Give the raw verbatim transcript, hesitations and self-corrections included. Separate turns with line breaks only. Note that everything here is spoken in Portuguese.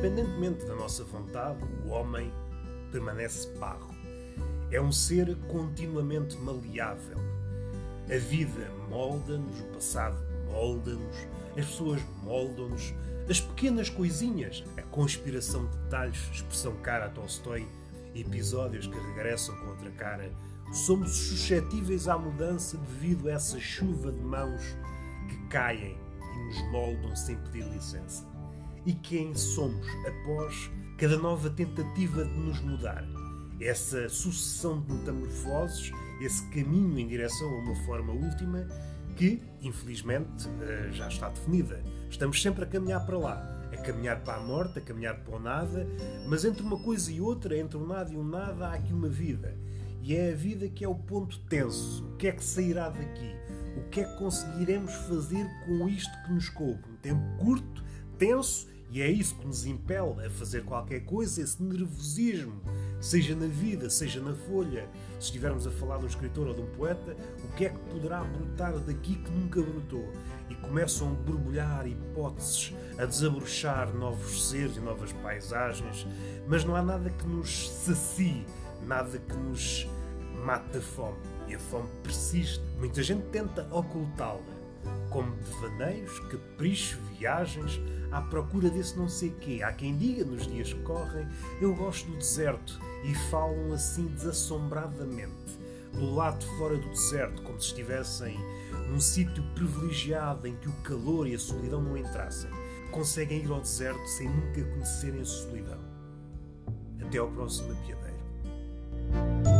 independentemente da nossa vontade, o homem permanece parro. É um ser continuamente maleável. A vida molda-nos, o passado molda-nos, as pessoas moldam-nos, as pequenas coisinhas, a conspiração de detalhes, expressão cara a Tolstói, episódios que regressam com outra cara. Somos suscetíveis à mudança devido a essa chuva de mãos que caem e nos moldam sem pedir licença. E quem somos após cada nova tentativa de nos mudar? Essa sucessão de metamorfoses, esse caminho em direção a uma forma última que, infelizmente, já está definida. Estamos sempre a caminhar para lá, a caminhar para a morte, a caminhar para o nada, mas entre uma coisa e outra, entre um nada e um nada, há aqui uma vida. E é a vida que é o ponto tenso. O que é que sairá daqui? O que é que conseguiremos fazer com isto que nos coube? Um tempo curto, tenso, e é isso que nos impele a fazer qualquer coisa, esse nervosismo, seja na vida, seja na folha. Se estivermos a falar de um escritor ou de um poeta, o que é que poderá brotar daqui que nunca brotou? E começam a borbulhar hipóteses, a desabrochar novos seres e novas paisagens, mas não há nada que nos sacie, nada que nos mate a fome. E a fome persiste. Muita gente tenta ocultá-la, como devaneios, caprichos, viagens, à procura desse não sei quê. Há quem diga, nos dias que correm, eu gosto do deserto, e falam assim desassombradamente, do lado de fora do deserto, como se estivessem num sítio privilegiado em que o calor e a solidão não entrassem. Conseguem ir ao deserto sem nunca conhecerem a solidão. Até ao próximo apiadeiro.